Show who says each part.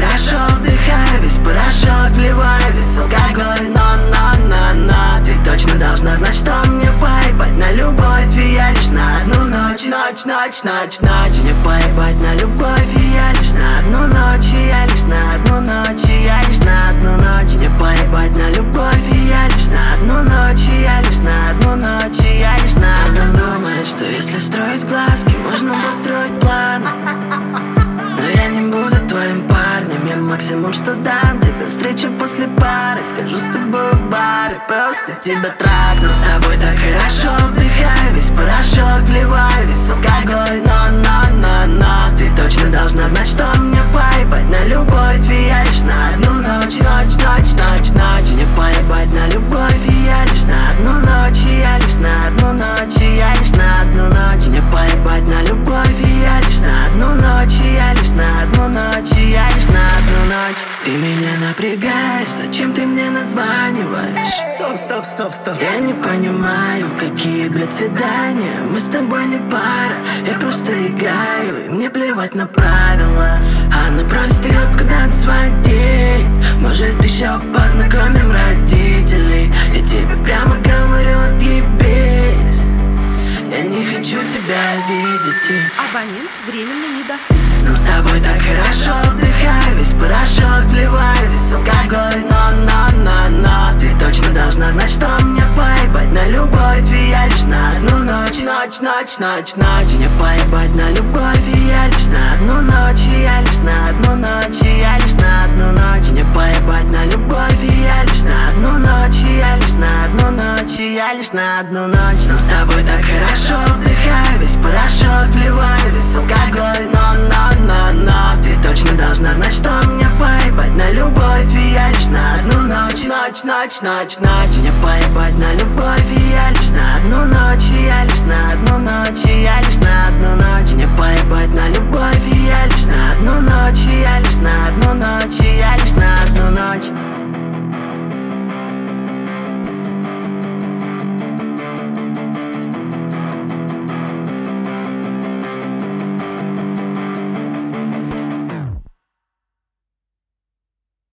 Speaker 1: хорошо, вдыхай весь порошок, вливай весь алкоголь. Но ты точно должна знать, что мне поебать на любовь, и я лишь на одну ночь. Мне поебать на любовь, и я лишь на одну ночь, и я лишь на одну ночь, и я лишь на одну ночь. Мне поебать на любовь, и я лишь на одну ночь, и я лишь на одну ночь, и я лишь на одну. Думаю, что если строить глазки, можно построить планы. Но я не буду твоим парнем, я максимум, что дам тебе встречу после пары. Схожу с тобой в бар и просто тебя трахну. С тобой так хорошо, вдыхай весь порошок, вливай весь алкоголь. Но ты точно должна знать, что мне поебать на любовь, и я лишь на одну ночь. Мне поебать на любовь, и я лишь на одну ночь, и я лишь на одну ночь, и я лишь на одну ночь. Мне поебать на любовь, и я лишь на одну ночь, и я лишь на одну ночь, и я лишь на одну ночь. Ты меня напрягаешь, зачем ты мне названиваешь? Стоп. Я не понимаю, какие, блядь, свидания. Мы с тобой не пара, я просто играю, и мне плевать на правила. Она просит ее куда-то сводить, может еще познакомим родителей. Я тебе прямо говорю, отъебись, я не хочу тебя видеть.
Speaker 2: Абонент временно недоступен.
Speaker 1: Нам с тобой так хорошо, вдыхай весь порошок, вливай весь алкоголь. Но ты точно должна знать, что мне поебать на любовь, и я лишь на одну ночь. Мне поебать на любовь, и я лишь на одну ночь, и я лишь на одну ночь, и я лишь на одну ночь. Мне поебать на любовь, и я лишь на одну ночь, и я лишь на одну ночь, и я лишь на одну ночь. Нам с тобой так хорошо, вдыхай весь порошок, вливай весь алкоголь. Но ты точно должна знать, что мне поебать на любовь, и я лишь на одну ночь. Мне поебать на любовь.